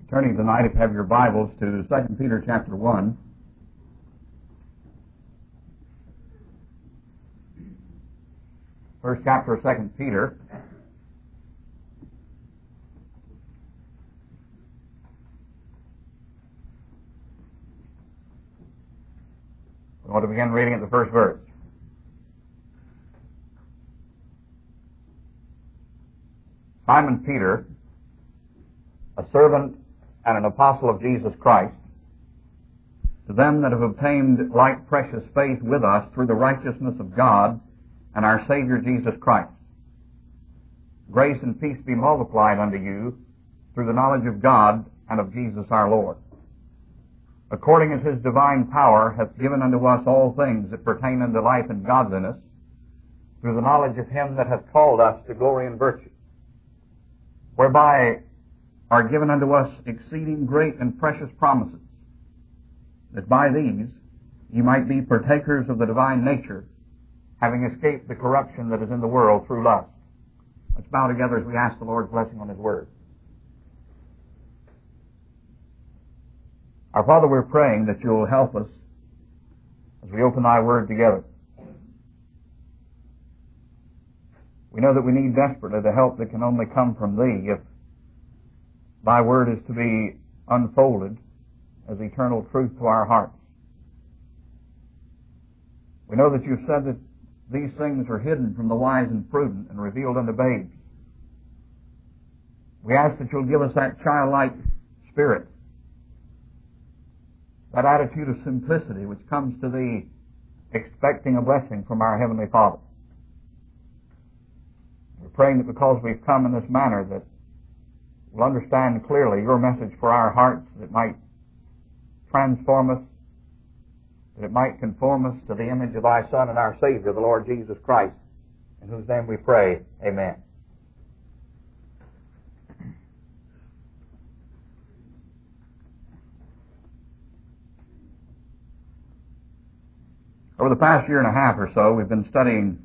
Turning tonight, if you have your Bibles, to 2 Peter chapter 1. First chapter of 2 Peter. We want to begin reading at the first verse. Simon Peter, a servant and an apostle of Jesus Christ, to them that have obtained like precious faith with us through the righteousness of God and our Savior Jesus Christ. Grace and peace be multiplied unto you through the knowledge of God and of Jesus our Lord, according as his divine power hath given unto us all things that pertain unto life and godliness, through the knowledge of him that hath called us to glory and virtue, whereby are given unto us exceeding great and precious promises, that by these ye might be partakers of the divine nature, having escaped the corruption that is in the world through lust. Let's bow together as we ask the Lord's blessing on his word. Our Father, we're praying that you'll help us as we open thy word together. We know that we need desperately the help that can only come from thee if thy word is to be unfolded as eternal truth to our hearts. We know that you've said that these things are hidden from the wise and prudent and revealed unto babes. We ask that you'll give us that childlike spirit, that attitude of simplicity which comes to thee expecting a blessing from our Heavenly Father. We're praying that because we've come in this manner that we'll understand clearly your message for our hearts, that it might transform us, that it might conform us to the image of thy Son and our Savior, the Lord Jesus Christ, in whose name we pray. Amen. Over the past year and a half or so, we've been studying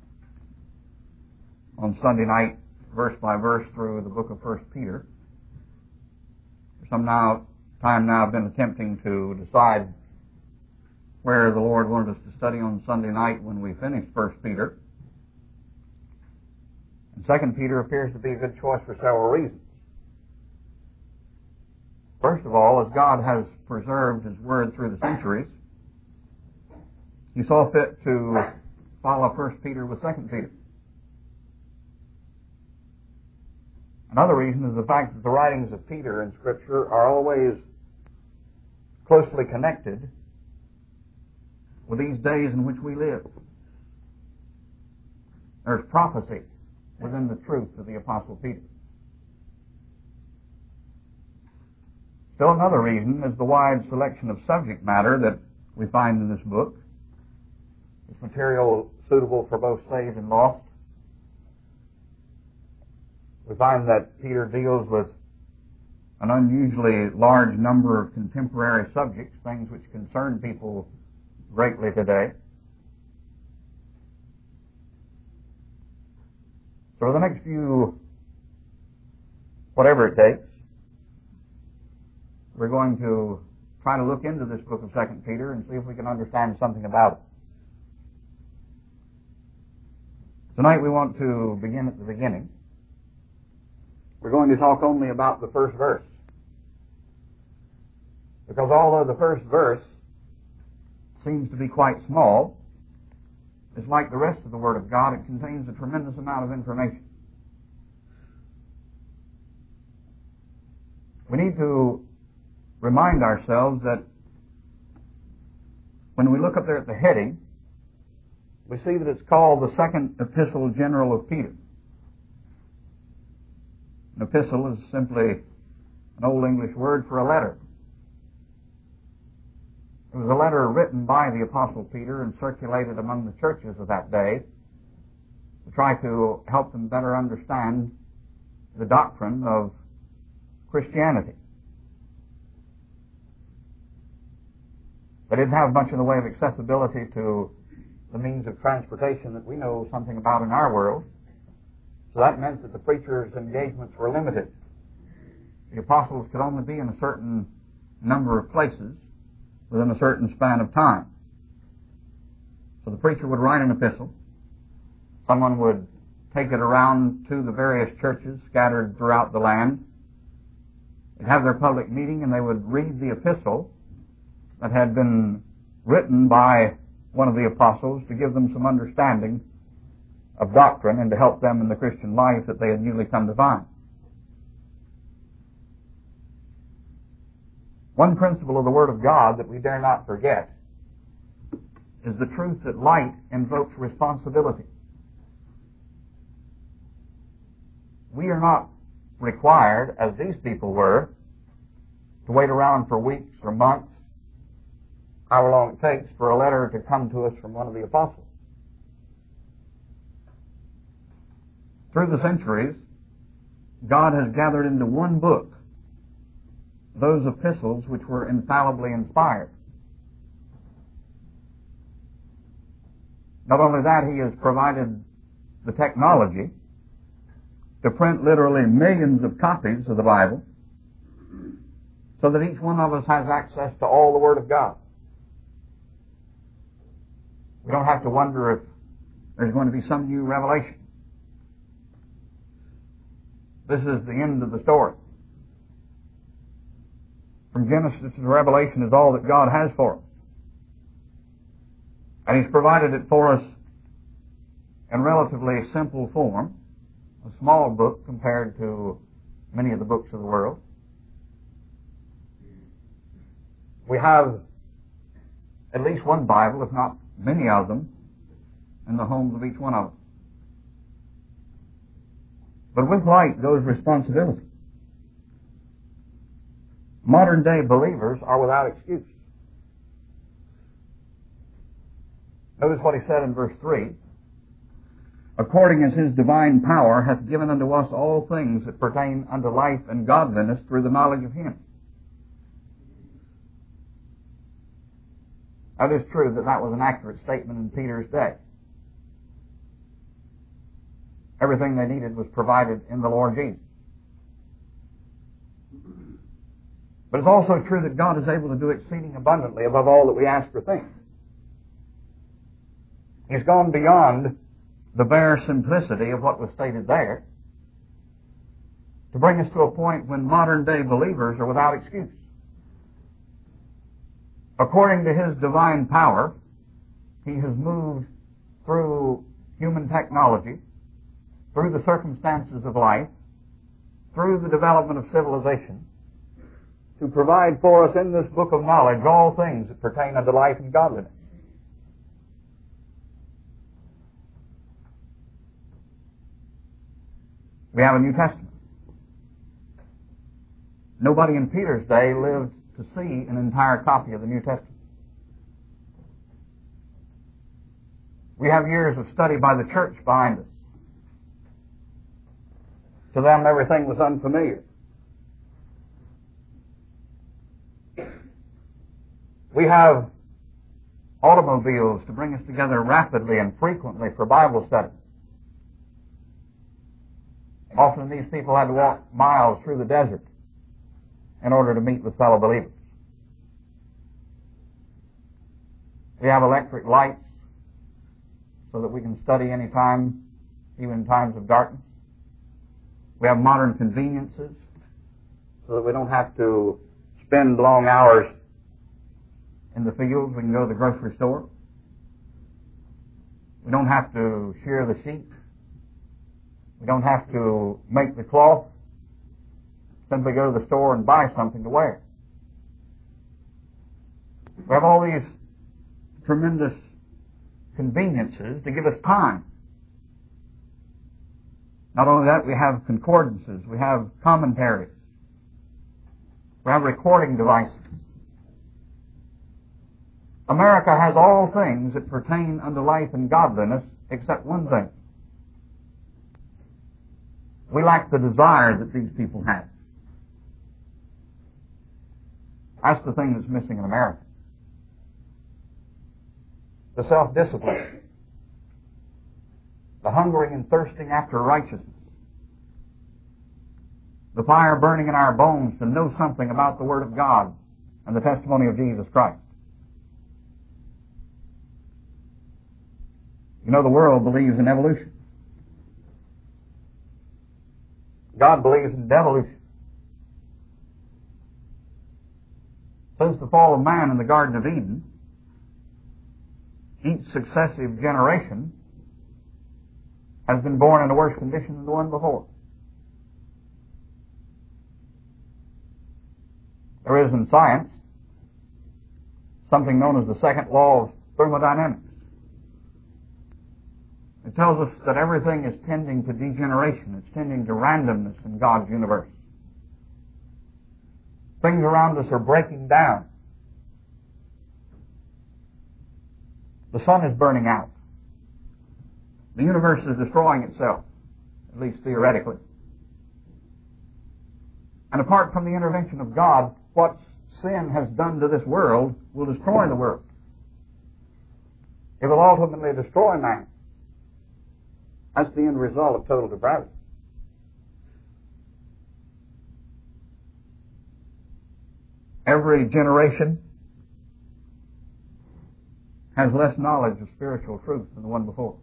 on Sunday night, verse by verse, through the book of 1 Peter. For some time now, I've been attempting to decide where the Lord wanted us to study on Sunday night when we finished 1 Peter. And 2 Peter appears to be a good choice for several reasons. First of all, as God has preserved his word through the centuries, he saw fit to follow 1 Peter with 2 Peter. Another reason is the fact that the writings of Peter in Scripture are always closely connected with these days in which we live. There's prophecy within the truth of the Apostle Peter. Still another reason is the wide selection of subject matter that we find in this book. It's material suitable for both saved and lost. We find that Peter deals with an unusually large number of contemporary subjects, things which concern people greatly today. So for the next few, whatever it takes, we're going to try to look into this book of 2 Peter and see if we can understand something about it. Tonight we want to begin at the beginning. We're going to talk only about the first verse, because although the first verse seems to be quite small, it's like the rest of the Word of God. It contains a tremendous amount of information. We need to remind ourselves that when we look up there at the heading, we see that it's called the Second Epistle General of Peter. An epistle is simply an Old English word for a letter. It was a letter written by the Apostle Peter and circulated among the churches of that day to try to help them better understand the doctrine of Christianity. They didn't have much in the way of accessibility to the means of transportation that we know something about in our world. So that meant that the preacher's engagements were limited. The apostles could only be in a certain number of places within a certain span of time. So the preacher would write an epistle. Someone would take it around to the various churches scattered throughout the land. They'd have their public meeting, and they would read the epistle that had been written by one of the apostles to give them some understanding of doctrine and to help them in the Christian life that they had newly come to find. One principle of the Word of God that we dare not forget is the truth that light invokes responsibility. We are not required, as these people were, to wait around for weeks or months, however long it takes, for a letter to come to us from one of the apostles. Through the centuries, God has gathered into one book those epistles which were infallibly inspired. Not only that, He has provided the technology to print literally millions of copies of the Bible so that each one of us has access to all the Word of God. We don't have to wonder if there's going to be some new revelation. This is the end of the story. From Genesis to Revelation is all that God has for us. And He's provided it for us in relatively simple form, a small book compared to many of the books of the world. We have at least one Bible, if not many of them, in the homes of each one of us. But with light goes responsibility. Modern day believers are without excuse. Notice what He said in verse 3. According as His divine power hath given unto us all things that pertain unto life and godliness through the knowledge of Him. Now it is true that that was an accurate statement in Peter's day. Everything they needed was provided in the Lord Jesus. But it's also true that God is able to do exceeding abundantly above all that we ask or think. He's gone beyond the bare simplicity of what was stated there to bring us to a point when modern day believers are without excuse. According to His divine power, He has moved through human technology, through the circumstances of life, through the development of civilization, to provide for us in this book of knowledge all things that pertain unto life and godliness. We have a New Testament. Nobody in Peter's day lived to see an entire copy of the New Testament. We have years of study by the church behind us. To them, everything was unfamiliar. We have automobiles to bring us together rapidly and frequently for Bible study. Often these people had to walk miles through the desert in order to meet with fellow believers. We have electric lights so that we can study any time, even in times of darkness. We have modern conveniences so that we don't have to spend long hours in the fields. We can go to the grocery store. We don't have to shear the sheep. We don't have to make the cloth. Simply go to the store and buy something to wear. We have all these tremendous conveniences to give us time. Not only that, we have concordances, we have commentaries, we have recording devices. America has all things that pertain unto life and godliness except one thing. We lack the desire that these people have. That's the thing that's missing in America. The self-discipline. The hungering and thirsting after righteousness. the fire burning in our bones to know something about the Word of God and the testimony of Jesus Christ. You know, the world believes in evolution. God believes in devolution. Since the fall of man in the Garden of Eden, each successive generation has been born in a worse condition than the one before. There is in science something known as the second law of thermodynamics. It tells us that everything is tending to degeneration. It's tending to randomness in God's universe. Things around us are breaking down. The sun is burning out. The universe is destroying itself, at least theoretically. And apart from the intervention of God, what sin has done to this world will destroy the world. It will ultimately destroy man. That's the end result of total depravity. Every generation has less knowledge of spiritual truth than the one before.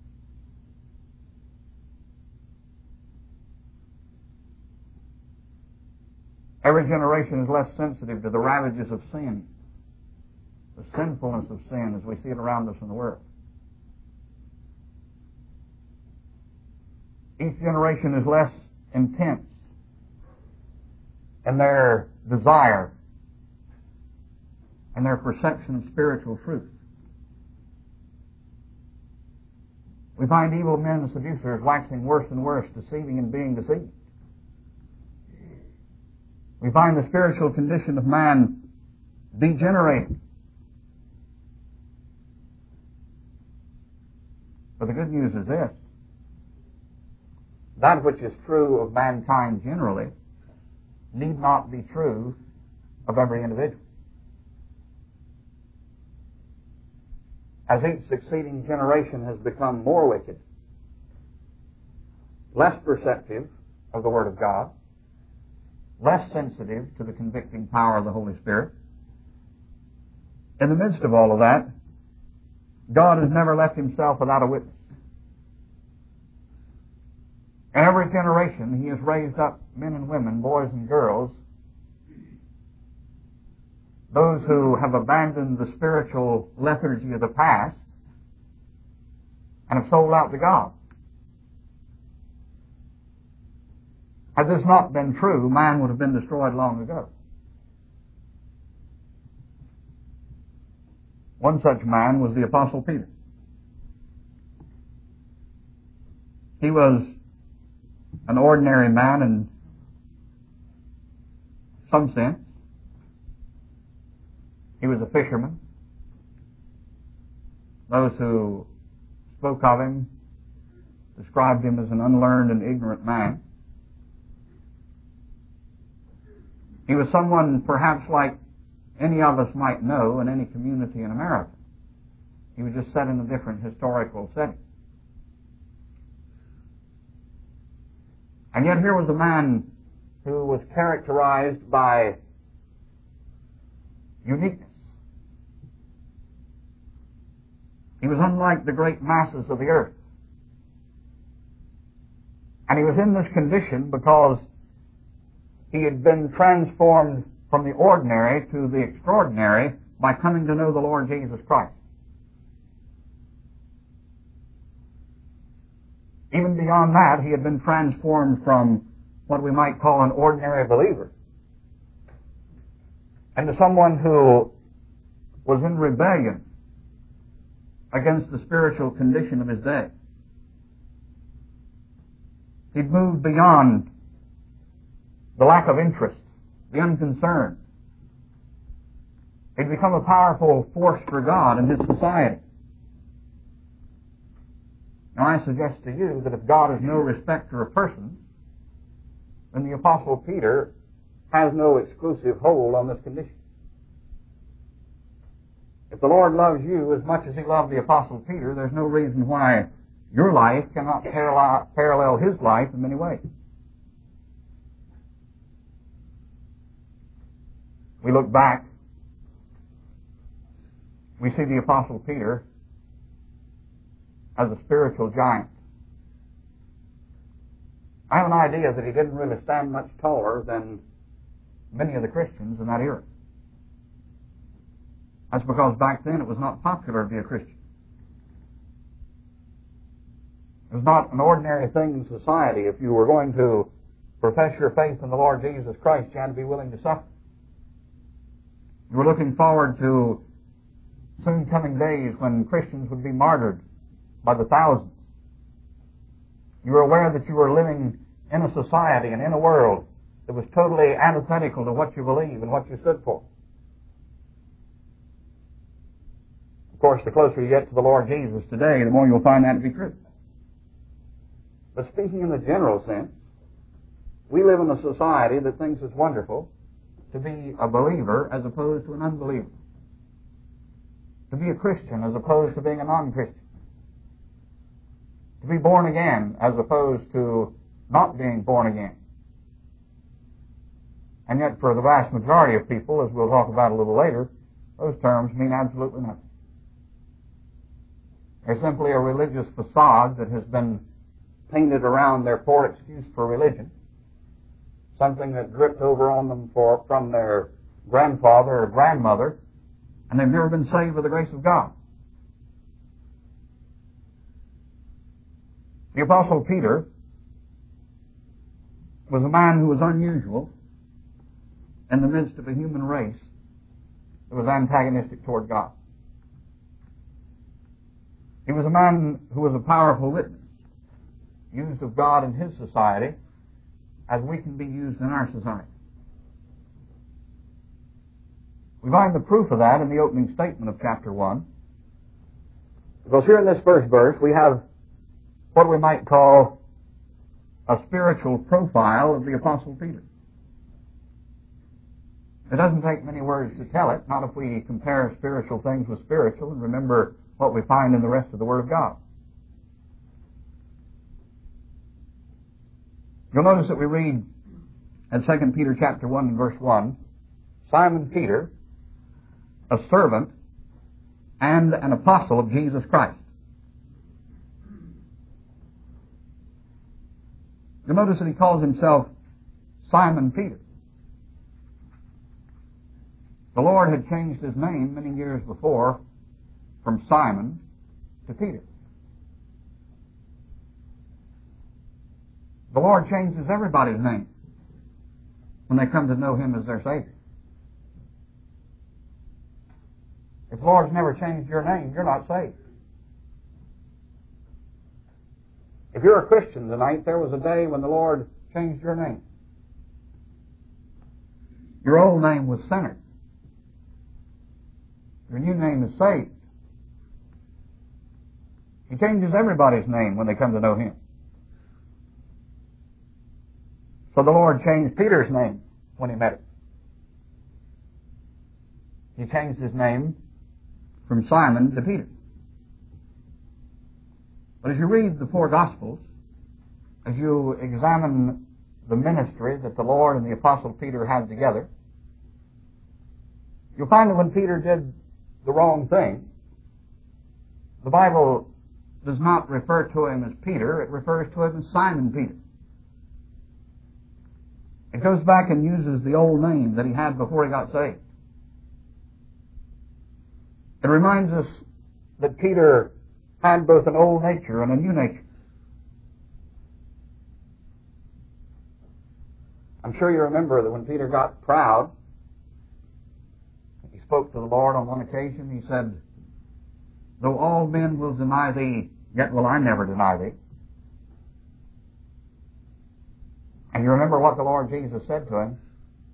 Every generation is less sensitive to the ravages of sin, the sinfulness of sin as we see it around us in the world. Each generation is less intense in their desire and their perception of spiritual truth. We find evil men and seducers waxing worse and worse, deceiving and being deceived. We find the spiritual condition of man degenerating. But the good news is this: that which is true of mankind generally need not be true of every individual. As each succeeding generation has become more wicked, less perceptive of the Word of God, less sensitive to the convicting power of the Holy Spirit, in the midst of all of that, God has never left Himself without a witness. In every generation, He has raised up men and women, boys and girls, those who have abandoned the spiritual lethargy of the past and have sold out to God. Had this not been true, man would have been destroyed long ago. One such man was the Apostle Peter. He was an ordinary man in some sense. He was a fisherman. Those who spoke of him described him as an unlearned and ignorant man. He was someone perhaps like any of us might know in any community in America. He was just set in a different historical setting. And yet here was a man who was characterized by uniqueness. He was unlike the great masses of the earth. And he was in this condition because he had been transformed from the ordinary to the extraordinary by coming to know the Lord Jesus Christ. Even beyond that, he had been transformed from what we might call an ordinary believer into someone who was in rebellion against the spiritual condition of his day. He'd moved beyond the lack of interest, the unconcern. He'd become a powerful force for God in his society. Now I suggest to you that if God is no respecter of persons, then the Apostle Peter has no exclusive hold on this condition. If the Lord loves you as much as He loved the Apostle Peter, there's no reason why your life cannot parallel his life in many ways. we look back, we see the Apostle Peter as a spiritual giant. I have an idea that he didn't really stand much taller than many of the Christians in that era. That's because back then it was not popular to be a Christian. It was not an ordinary thing in society. If you were going to profess your faith in the Lord Jesus Christ, you had to be willing to suffer. You were looking forward to soon coming days when Christians would be martyred by the thousands. You were aware that you were living in a society and in a world that was totally antithetical to what you believe and what you stood for. Of course, the closer you get to the Lord Jesus today, the more you'll find that to be true. But speaking in the general sense, we live in a society that thinks it's wonderful to be a believer as opposed to an unbeliever. To be a Christian as opposed to being a non-Christian. To be born again as opposed to not being born again. And yet for the vast majority of people, as we'll talk about a little later, those terms mean absolutely nothing. They're simply a religious facade that has been painted around their poor excuse for religion. Something that dripped over on them from their grandfather or grandmother, and they've never been saved by the grace of God. The Apostle Peter was a man who was unusual in the midst of a human race that was antagonistic toward God. He was a man who was a powerful witness, used of God in his society as we can be used in our society. We find the proof of that in the opening statement of chapter 1. Because here in this first verse we have what we might call a spiritual profile of the Apostle Peter. It doesn't take many words to tell it, not if we compare spiritual things with spiritual and remember what we find in the rest of the Word of God. You'll notice that we read in 2 Peter chapter 1 and verse 1, Simon Peter, a servant and an apostle of Jesus Christ. You'll notice that he calls himself Simon Peter. The Lord had changed his name many years before from Simon to Peter. The Lord changes everybody's name when they come to know Him as their Savior. If the Lord's never changed your name, you're not saved. If you're a Christian tonight, there was a day when the Lord changed your name. Your old name was sinner. Your new name is saved. He changes everybody's name when they come to know Him. So the Lord changed Peter's name when He met him. He changed his name from Simon to Peter. But as you read the four Gospels, as you examine the ministry that the Lord and the Apostle Peter had together, you'll find that when Peter did the wrong thing, the Bible does not refer to him as Peter, it refers to him as Simon Peter. It goes back and uses the old name that he had before he got saved. It reminds us that Peter had both an old nature and a new nature. I'm sure you remember that when Peter got proud, he spoke to the Lord on one occasion. He said, "Though all men will deny thee, yet will I never deny thee." And you remember what the Lord Jesus said to him?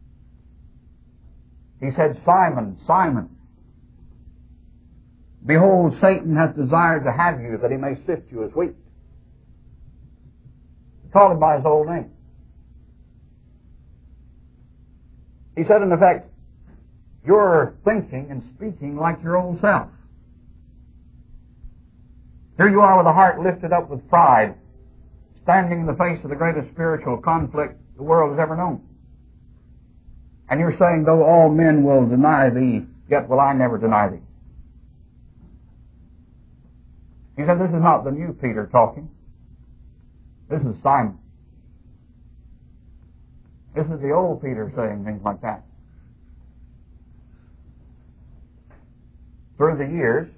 He said, "Simon, Simon, behold, Satan hath desired to have you, that he may sift you as wheat." He called him by his old name. He said, in effect, "You're thinking and speaking like your old self. Here you are with a heart lifted up with pride, standing in the face of the greatest spiritual conflict the world has ever known. And you're saying, though all men will deny thee, yet will I never deny thee. He said, this is not the new Peter talking. This is Simon. This is the old Peter saying things like that. Through the years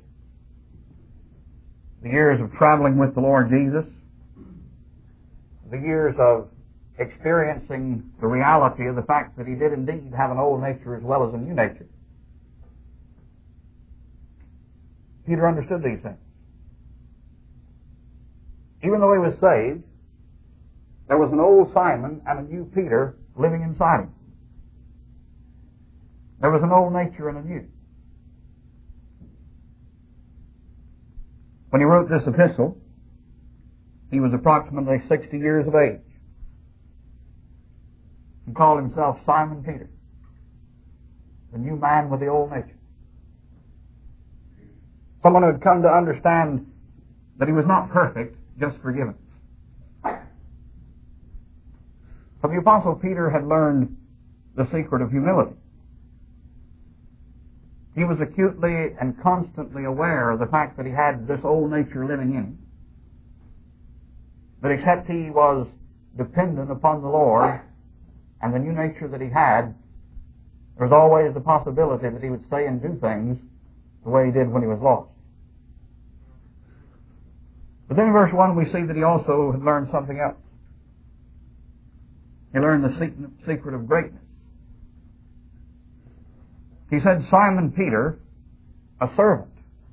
of traveling with the Lord Jesus, the years of experiencing the reality of the fact that he did indeed have an old nature as well as a new nature, Peter understood these things. Even though he was saved, there was an old Simon and a new Peter living inside him. There was an old nature and a new. When he wrote this epistle, he was approximately 60 years of age. He called himself Simon Peter, the new man with the old nature. Someone who had come to understand that he was not perfect, just forgiven. But the Apostle Peter had learned the secret of humility. He was acutely and constantly aware of the fact that he had this old nature living in him. That except he was dependent upon the Lord and the new nature that he had, there was always the possibility that he would say and do things the way he did when he was lost. But then in verse 1 we see that he also had learned something else. He learned the secret of greatness. He said, Simon Peter, a servant.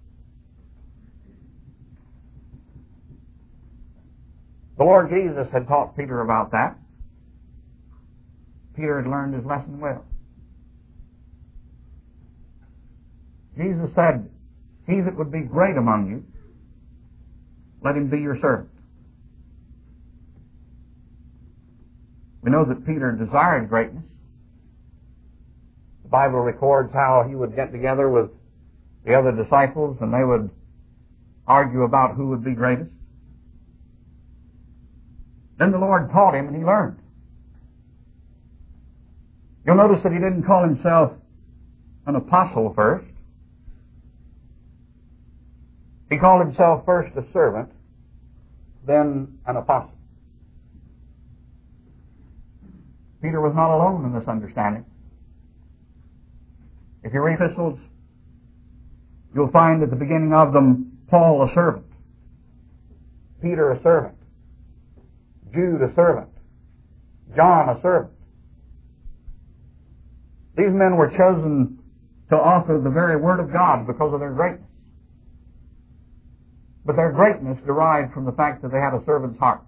The Lord Jesus had taught Peter about that. Peter had learned his lesson well. Jesus said, he that would be great among you, let him be your servant. We know that Peter desired greatness. The Bible records how he would get together with the other disciples and they would argue about who would be greatest. Then the Lord taught him and he learned. You'll notice that he didn't call himself an apostle first. He called himself first a servant, then an apostle. Peter was not alone in this understanding. If you read epistles, you'll find at the beginning of them, Paul a servant, Peter a servant, Jude a servant, John a servant. These men were chosen to author the very Word of God because of their greatness. But their greatness derived from the fact that they had a servant's heart.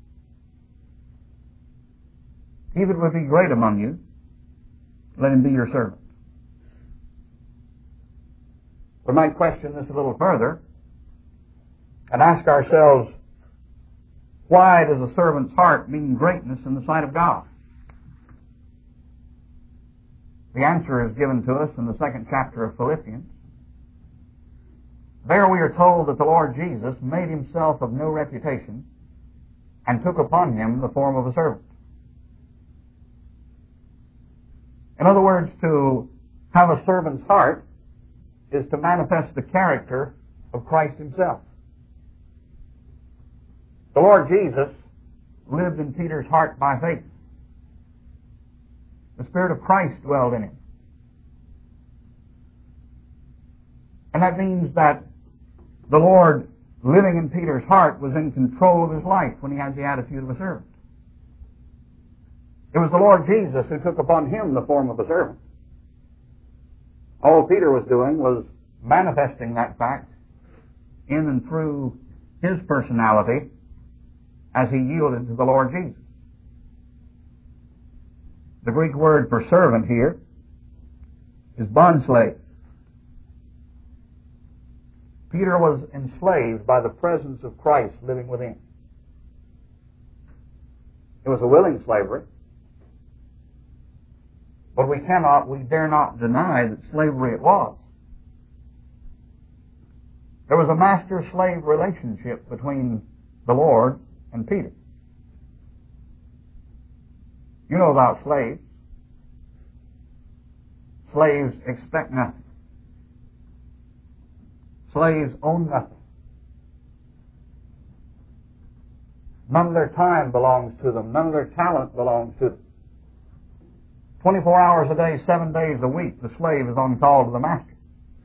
He that would be great among you, let him be your servant. We might question this a little further and ask ourselves, why does a servant's heart mean greatness in the sight of God? The answer is given to us in the 2nd chapter of Philippians. There we are told that the Lord Jesus made himself of no reputation and took upon him the form of a servant. In other words, to have a servant's heart is to manifest the character of Christ himself. The Lord Jesus lived in Peter's heart by faith. The Spirit of Christ dwelled in him. And that means that the Lord living in Peter's heart was in control of his life when he had the attitude of a servant. It was the Lord Jesus who took upon him the form of a servant. All Peter was doing was manifesting that fact in and through his personality as he yielded to the Lord Jesus. The Greek word for servant here is bondslave. Peter was enslaved by the presence of Christ living within. It was a willing slavery. But we dare not deny that slavery it was. There was a master-slave relationship between the Lord and Peter. You know about slaves. Slaves expect nothing. Slaves own nothing. None of their time belongs to them. None of their talent belongs to them. 24 hours a day, 7 days a week, the slave is on call to the master.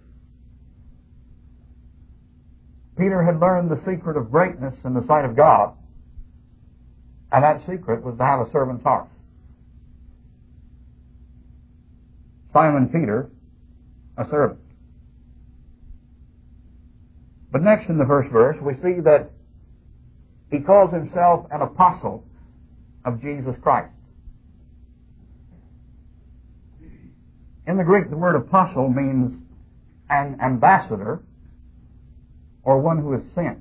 Peter had learned the secret of greatness in the sight of God, and that secret was to have a servant's heart. Simon Peter, a servant. But next in the first verse, we see that he calls himself an apostle of Jesus Christ. In the Greek, the word apostle means an ambassador or one who is sent.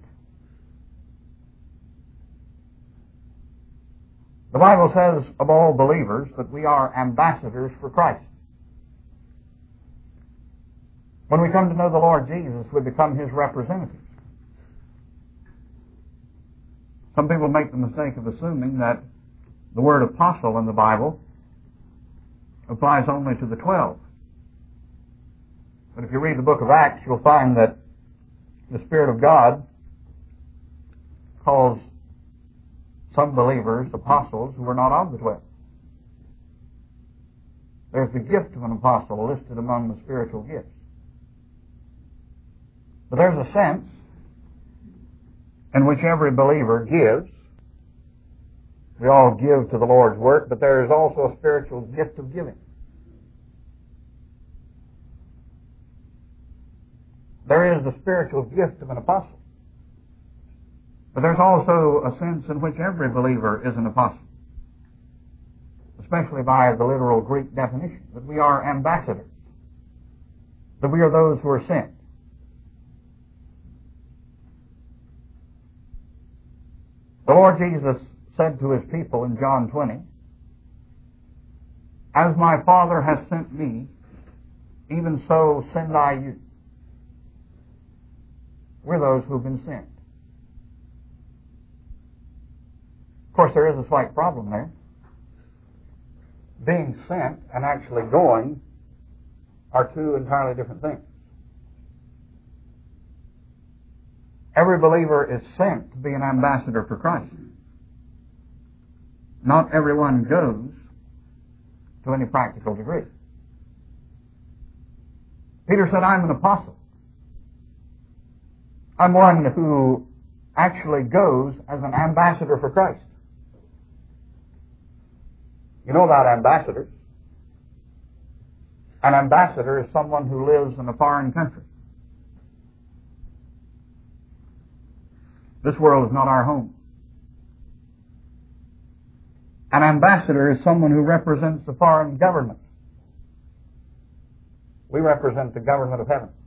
The Bible says of all believers that we are ambassadors for Christ. When we come to know the Lord Jesus, we become His representatives. Some people make the mistake of assuming that the word apostle in the Bible applies only to the 12. But if you read the book of Acts, you'll find that the Spirit of God calls some believers apostles who are not of the 12. There's the gift of an apostle listed among the spiritual gifts. But there's a sense in which every believer gives. We all give to the Lord's work, but there is also a spiritual gift of giving. There is the spiritual gift of an apostle. But there's also a sense in which every believer is an apostle, especially by the literal Greek definition, that we are ambassadors, that we are those who are sent. The Lord Jesus said to His people in John 20, "As my Father has sent me, even so send I you." We're those who've been sent. Of course, there is a slight problem there. Being sent and actually going are two entirely different things. Every believer is sent to be an ambassador for Christ. Not everyone goes to any practical degree. Peter said, "I'm an apostle. I'm one who actually goes as an ambassador for Christ." You know about ambassadors. An ambassador is someone who lives in a foreign country. This world is not our home. An ambassador is someone who represents the foreign government. We represent the government of heaven.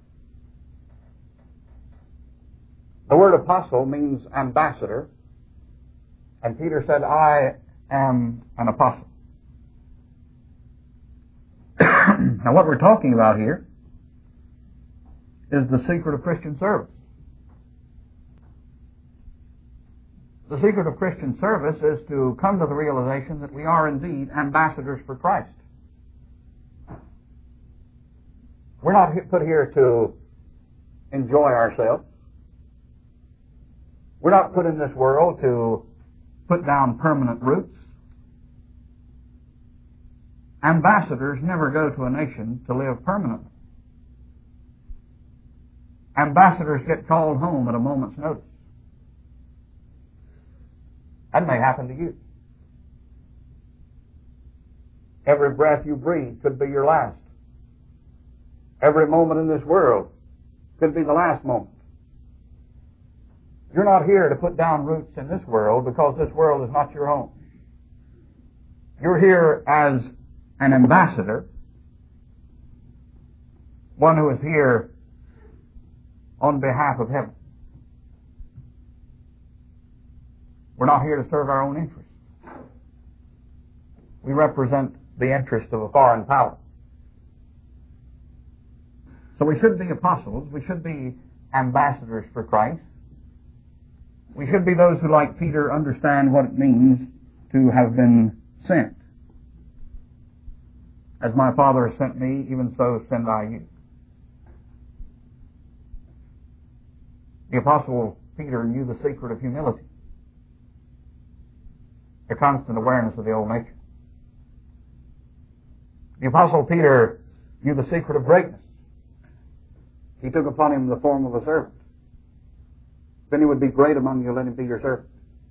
The word apostle means ambassador, and Peter said, "I am an apostle." Now what we're talking about here is the secret of Christian service. The secret of Christian service is to come to the realization that we are indeed ambassadors for Christ. We're not put here to enjoy ourselves. We're not put in this world to put down permanent roots. Ambassadors never go to a nation to live permanently. Ambassadors get called home at a moment's notice. That may happen to you. Every breath you breathe could be your last. Every moment in this world could be the last moment. You're not here to put down roots in this world because this world is not your home. You're here as an ambassador, one who is here on behalf of heaven. We're not here to serve our own interests. We represent the interest of a foreign power. So we should be apostles. We should be ambassadors for Christ. We should be those who, like Peter, understand what it means to have been sent. As my Father has sent me, even so send I you. The Apostle Peter knew the secret of humility, a constant awareness of the old nature. The Apostle Peter knew the secret of greatness. He took upon him the form of a servant. If any would be great among you, let him be your servant.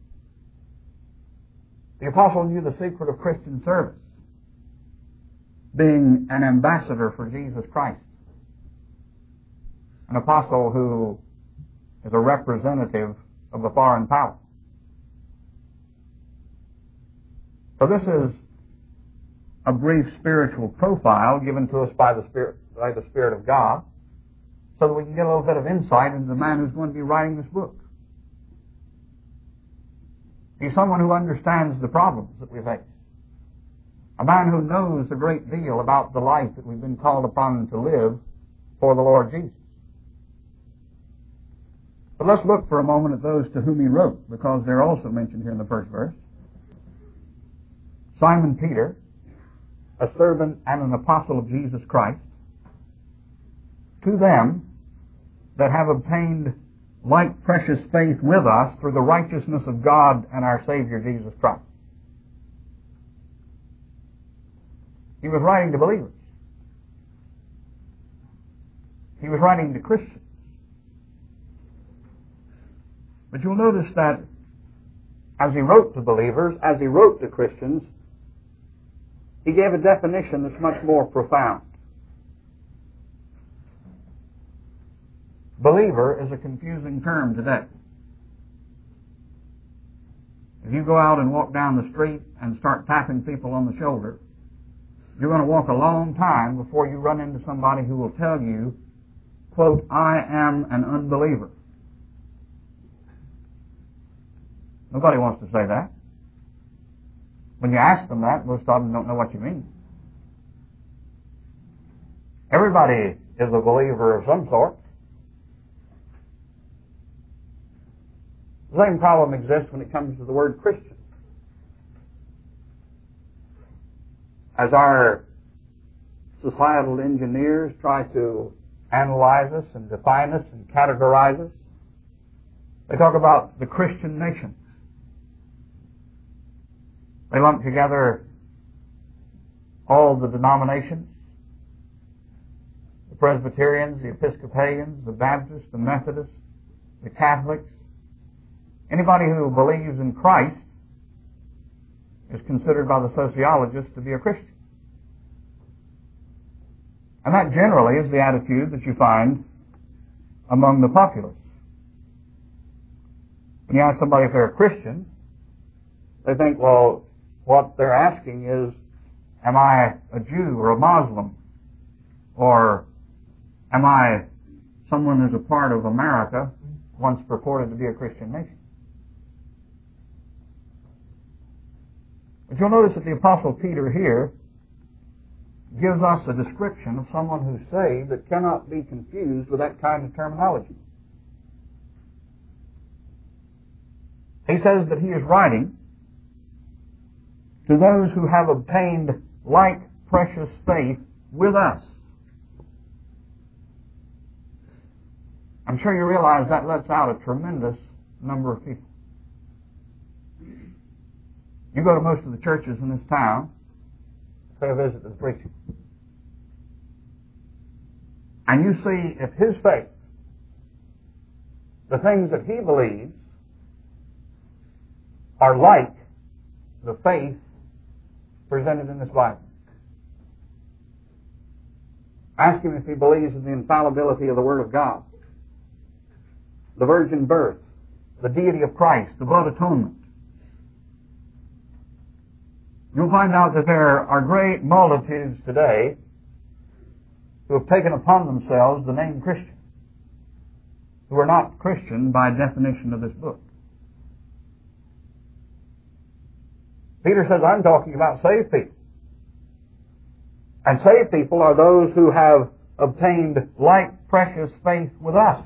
The Apostle knew the secret of Christian service, being an ambassador for Jesus Christ. An apostle who is a representative of a foreign power. So this is a brief spiritual profile given to us by the Spirit of God, so that we can get a little bit of insight into the man who's going to be writing this book. He's someone who understands the problems that we face. A man who knows a great deal about the life that we've been called upon to live for the Lord Jesus. But let's look for a moment at those to whom he wrote, because they're also mentioned here in the first verse. Simon Peter, a servant and an apostle of Jesus Christ, to them that have obtained like precious faith with us through the righteousness of God and our Savior Jesus Christ. He was writing to believers. He was writing to Christians. But you'll notice that as he wrote to believers, as he wrote to Christians, he gave a definition that's much more profound. Believer is a confusing term today. If you go out and walk down the street and start tapping people on the shoulder, you're going to walk a long time before you run into somebody who will tell you, quote, I am an unbeliever. Nobody wants to say that. When you ask them that, most of them don't know what you mean. Everybody is a believer of some sort. The same problem exists when it comes to the word Christian. As our societal engineers try to analyze us and define us and categorize us, they talk about the Christian nation. They lump together all the denominations, the Presbyterians, the Episcopalians, the Baptists, the Methodists, the Catholics. Anybody who believes in Christ is considered by the sociologists to be a Christian. And that generally is the attitude that you find among the populace. When you ask somebody if they're a Christian, they think, well, what they're asking is, am I a Jew or a Muslim? Or am I someone who's a part of America, once purported to be a Christian nation? But you'll notice that the Apostle Peter here gives us a description of someone who's saved that cannot be confused with that kind of terminology. He says that he is writing to those who have obtained like precious faith with us. I'm sure you realize that lets out a tremendous number of people. You go to most of the churches in this town, pay a visit to the preacher, and you see if his faith, the things that he believes, are like the faith presented in this Bible. Ask him if he believes in the infallibility of the Word of God, the virgin birth, the deity of Christ, the blood atonement. You'll find out that there are great multitudes today who have taken upon themselves the name Christian, who are not Christian by definition of this book. Peter says, I'm talking about saved people. And saved people are those who have obtained like precious faith with us.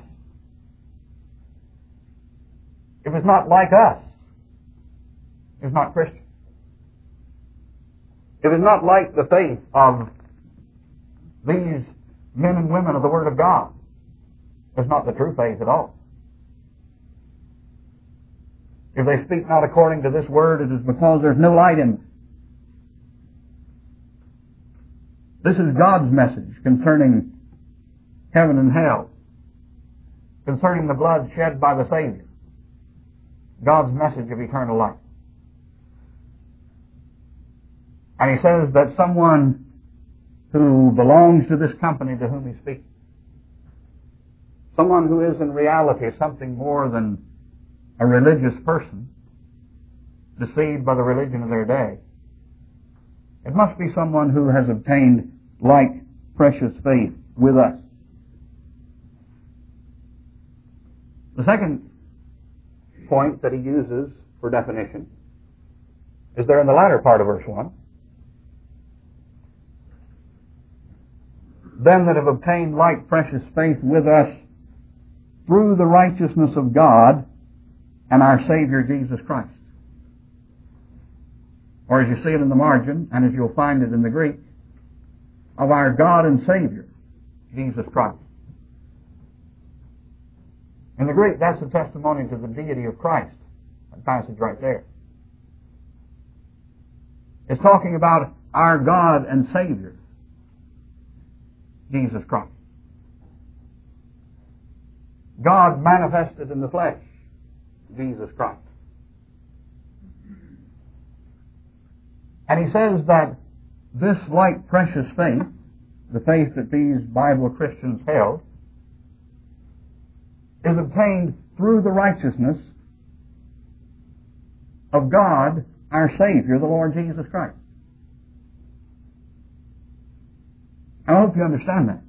If it's not like us, it's not Christian. It is not like the faith of these men and women of the Word of God. It's not the true faith at all. If they speak not according to this Word, it is because there's no light in them. This is God's message concerning heaven and hell, concerning the blood shed by the Savior. God's message of eternal life. And he says that someone who belongs to this company to whom he's speaking, someone who is in reality something more than a religious person, deceived by the religion of their day, it must be someone who has obtained like precious faith with us. The second point that he uses for definition is there in the latter part of verse 1. Them that have obtained like precious faith with us through the righteousness of God and our Savior Jesus Christ. Or as you see it in the margin, and as you'll find it in the Greek, of our God and Savior, Jesus Christ. In the Greek, that's a testimony to the deity of Christ. That passage right there. It's talking about our God and Savior, Jesus Christ. God manifested in the flesh, Jesus Christ. And he says that this like precious faith, the faith that these Bible Christians held, is obtained through the righteousness of God, our Savior, the Lord Jesus Christ. I hope you understand that.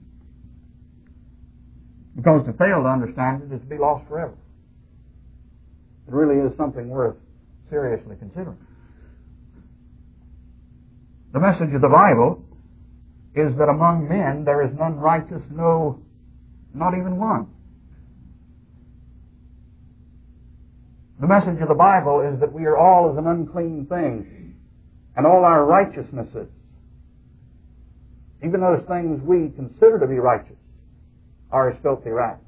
Because to fail to understand it is to be lost forever. It really is something worth seriously considering. The message of the Bible is that among men there is none righteous, no, not even one. The message of the Bible is that we are all as an unclean thing, and all our righteousnesses, even those things we consider to be righteous, are as filthy rags.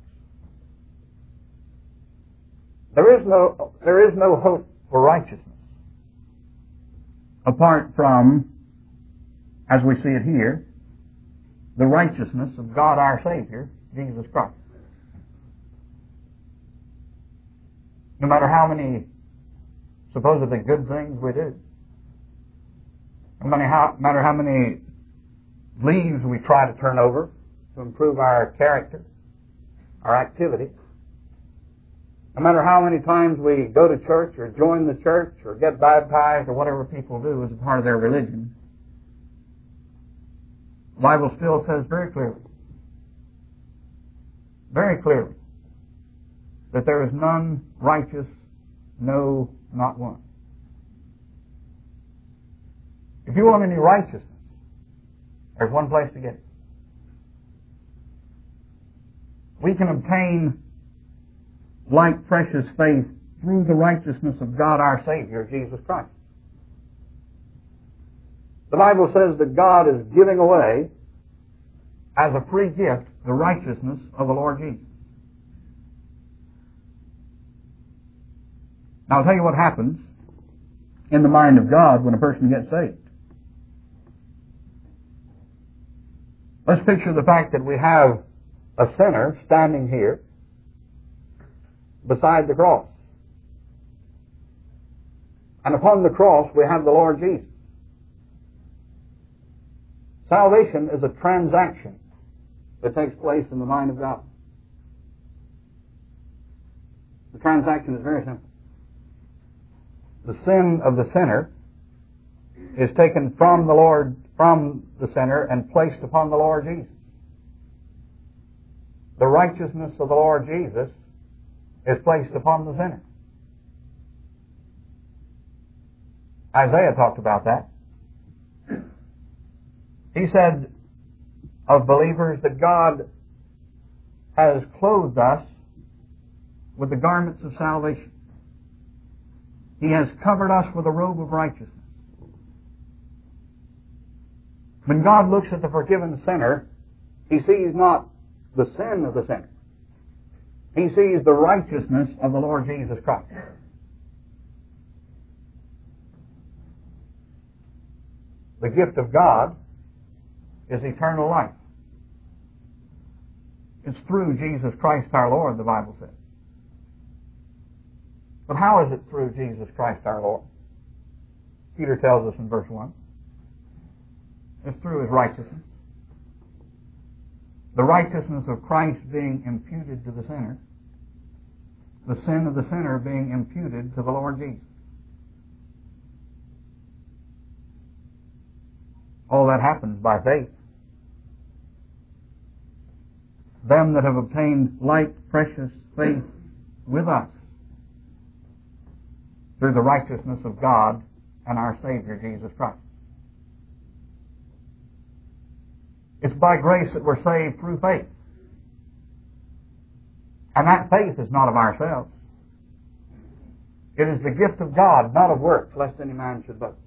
There is no hope for righteousness apart from, as we see it here, the righteousness of God our Savior, Jesus Christ. No matter how many supposedly good things we do, no matter how many leaves we try to turn over to improve our character, our activity, no matter how many times we go to church or join the church or get baptized or whatever people do as a part of their religion, the Bible still says very clearly, that there is none righteous, no, not one. If you want any righteousness, there's one place to get it. We can obtain like precious faith through the righteousness of God our Savior, Jesus Christ. The Bible says that God is giving away as a free gift the righteousness of the Lord Jesus. Now I'll tell you what happens in the mind of God when a person gets saved. Let's picture the fact that we have a sinner standing here beside the cross. And upon the cross we have the Lord Jesus. Salvation is a transaction that takes place in the mind of God. The transaction is very simple. The sin of the sinner is taken from the sinner and placed upon the Lord Jesus. The righteousness of the Lord Jesus is placed upon the sinner. Isaiah talked about that. He said of believers that God has clothed us with the garments of salvation. He has covered us with a robe of righteousness. When God looks at the forgiven sinner, He sees not the sin of the sinner. He sees the righteousness of the Lord Jesus Christ. The gift of God is eternal life. It's through Jesus Christ our Lord, the Bible says. But how is it through Jesus Christ our Lord? Peter tells us in verse 1. It's through His righteousness. The righteousness of Christ being imputed to the sinner. The sin of the sinner being imputed to the Lord Jesus. All that happens by faith. Them that have obtained like precious faith with us through the righteousness of God and our Savior Jesus Christ. It's by grace that we're saved through faith. And that faith is not of ourselves. It is the gift of God, not of works, lest any man should boast.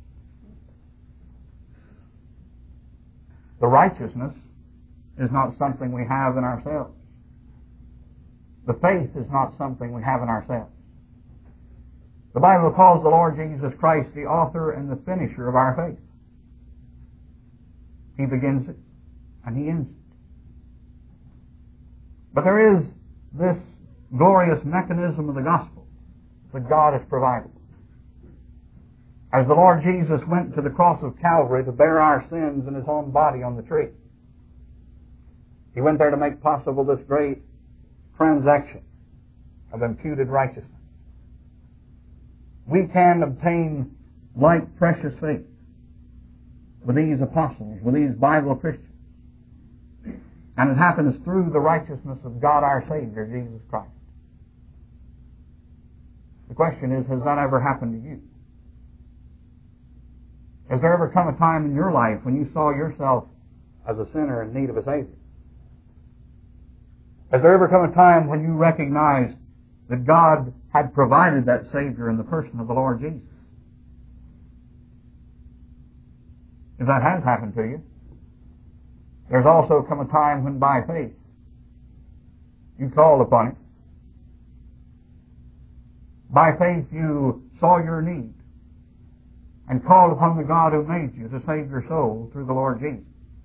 The righteousness is not something we have in ourselves. The faith is not something we have in ourselves. The Bible calls the Lord Jesus Christ the author and the finisher of our faith. He begins it and He ends it. But there is this glorious mechanism of the gospel that God has provided. As the Lord Jesus went to the cross of Calvary to bear our sins in His own body on the tree, He went there to make possible this great transaction of imputed righteousness. We can obtain like precious faith with these apostles, with these Bible Christians. And it happens through the righteousness of God our Savior, Jesus Christ. The question is, has that ever happened to you? Has there ever come a time in your life when you saw yourself as a sinner in need of a Savior? Has there ever come a time when you recognized that God had provided that Savior in the person of the Lord Jesus? If that has happened to you, there's also come a time when by faith you called upon it. By faith you saw your need and called upon the God who made you to save your soul through the Lord Jesus.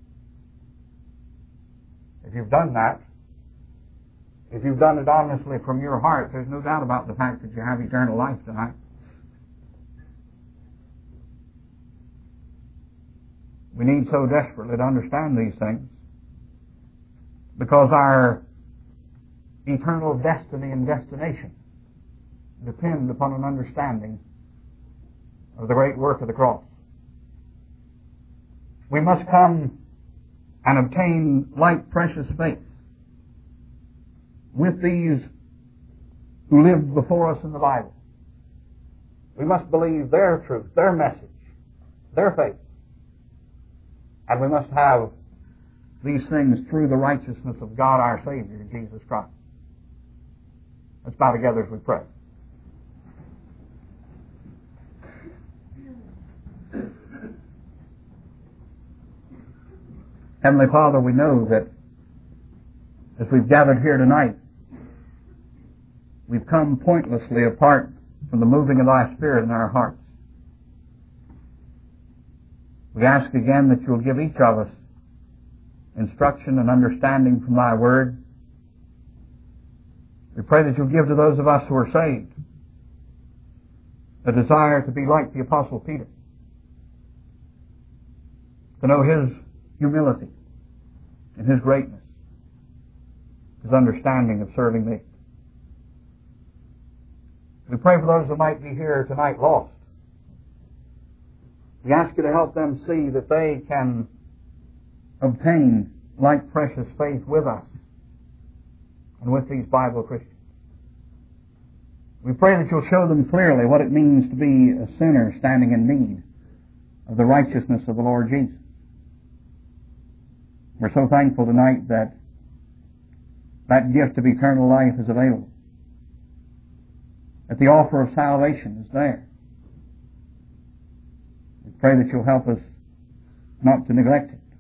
If you've done that, if you've done it honestly from your heart, there's no doubt about the fact that you have eternal life tonight. We need so desperately to understand these things because our eternal destiny and destination depend upon an understanding of the great work of the cross. We must come and obtain like precious faith with these who lived before us in the Bible. We must believe their truth, their message, their faith. And we must have these things through the righteousness of God our Savior, Jesus Christ. Let's bow together as we pray. Heavenly Father, we know that as we've gathered here tonight, we've come pointlessly apart from the moving of Thy Spirit in our hearts. We ask again that You'll give each of us instruction and understanding from Thy Word. We pray that You'll give to those of us who are saved a desire to be like the Apostle Peter, to know his humility and his greatness, his understanding of serving Thee. We pray for those who might be here tonight lost. We ask You to help them see that they can obtain like precious faith with us and with these Bible Christians. We pray that You'll show them clearly what it means to be a sinner standing in need of the righteousness of the Lord Jesus. We're so thankful tonight that that gift of eternal life is available, that the offer of salvation is there. We pray that You'll help us not to neglect it,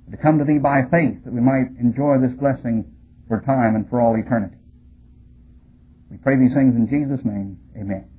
to come to Thee by faith, that we might enjoy this blessing for time and for all eternity. We pray these things in Jesus' name. Amen.